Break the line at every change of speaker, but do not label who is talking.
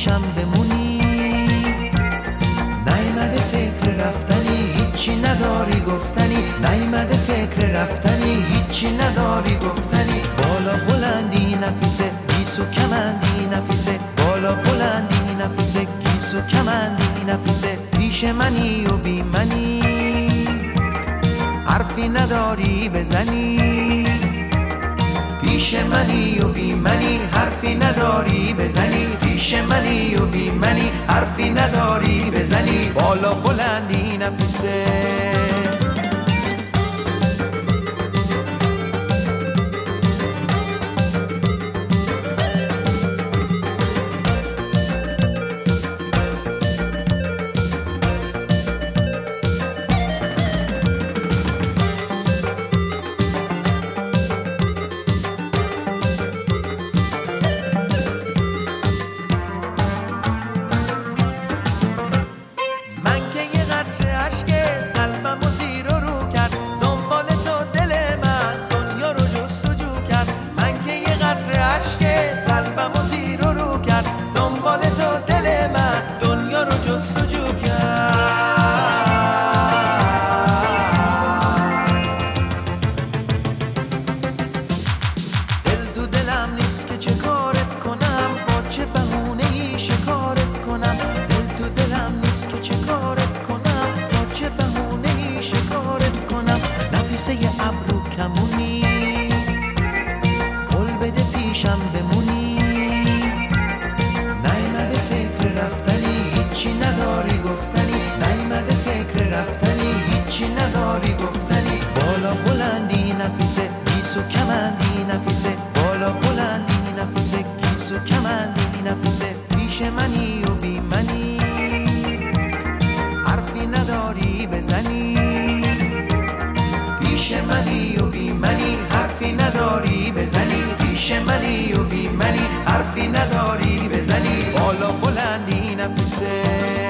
پیشم بمونی، نیومده فکر رفتنی، هیچی نداری گفتنی، نیومده فکر رفتنی، هیچی نداری گفتنی. بالا بلندی نفیسه، گیسو کمندی نفیسه، بالا بلندی نفیسه، گیسو کمندی نفیسه. پیش منی و بی منی، حرفی نداری بزنی، پیش منی و بی منی، حرفی نداری بزنی، پیش منی و بی منی، حرفی نداری بزنی. بالا بلندی نفیسه. نفیسه ابرو کمونی، قول بده پیشم بمونی، نیومده فکر رفتنی، هیچی نداری گفتنی، نیومده فکر رفتنی، هیچی نداری گفتنی. بالا بلندی نفیسه، گیسو کمندی نفیسه، بالا بلندی نفیسه، گیسو کمندی نفیسه. پیش منی و بی منی، حرفی نداری بزنی، پیش منی و بی منی، حرفی نداری بزنی، پیش منی و بی منی، حرفی نداری بزنی. بالا بلندی نفیسه.